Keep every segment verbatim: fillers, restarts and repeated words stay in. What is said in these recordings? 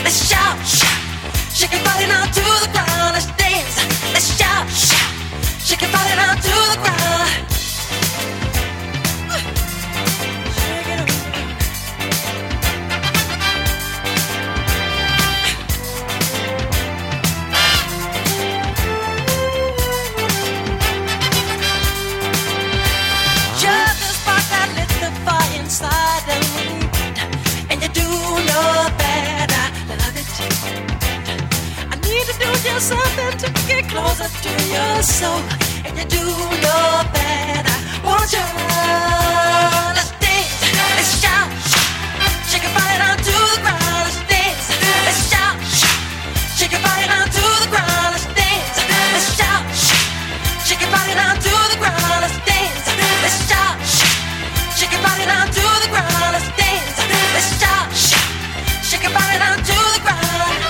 let's shout, shout. Shake your body now to the ground, let's dance. Let's shout, shout. Shake your body now to the ground. Shake it up. Just the spark that lit the fire inside of me, and you do know that I love it. I need to do just something to get closer to your soul, and you do know that I want you. Let's dance, let's shout, shake your body down to the ground. Let's dance, let's shout, shake your body down to the ground. Let's dance, let's shout, shake your body down to the ground. Let's dance, let's shout, shake your body down to the ground. Let's dance, let's shout, shake your body down to the ground.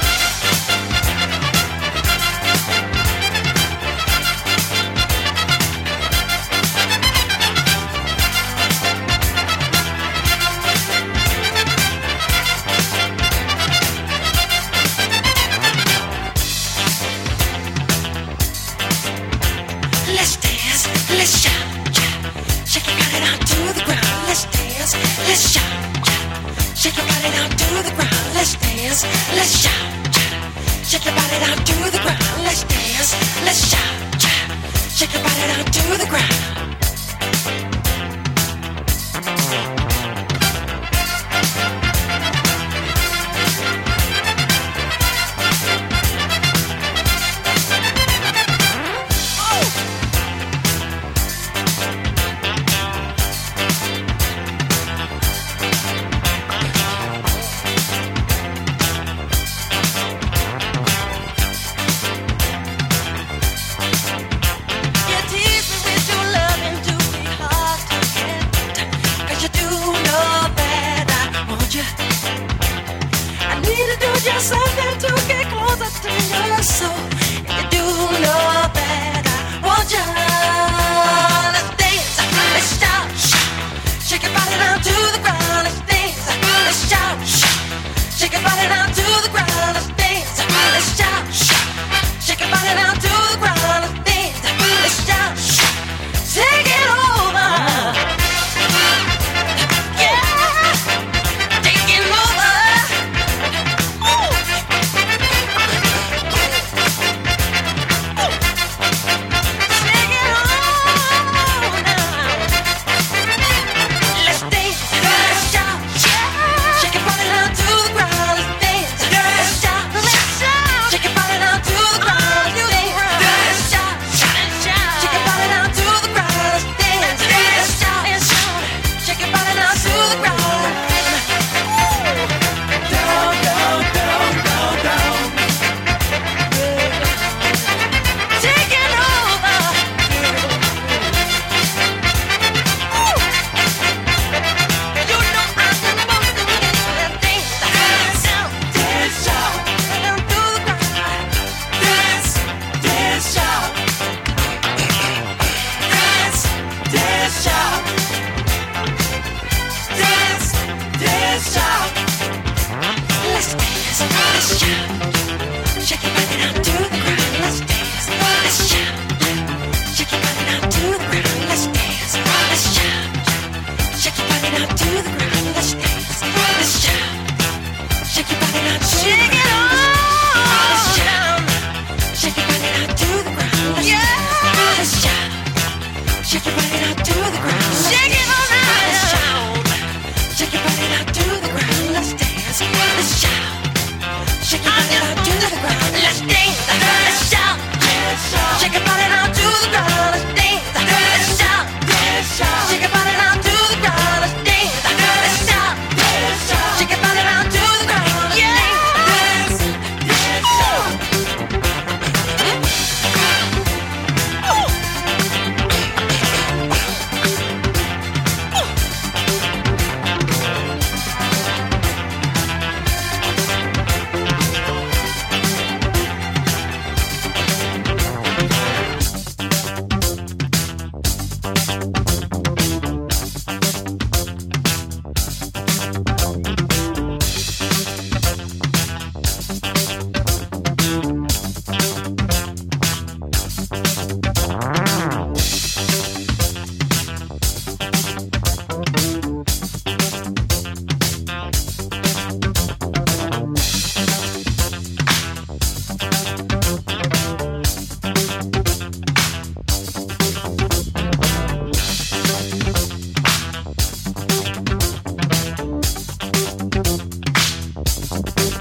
Let's dance, let's shout, shake your body down to the ground. Let's dance, let's shout, shake your body down to the ground. Let's dance, let's shout, shake your body down to the ground. Let's dance, let's shout, shake your body down to the ground.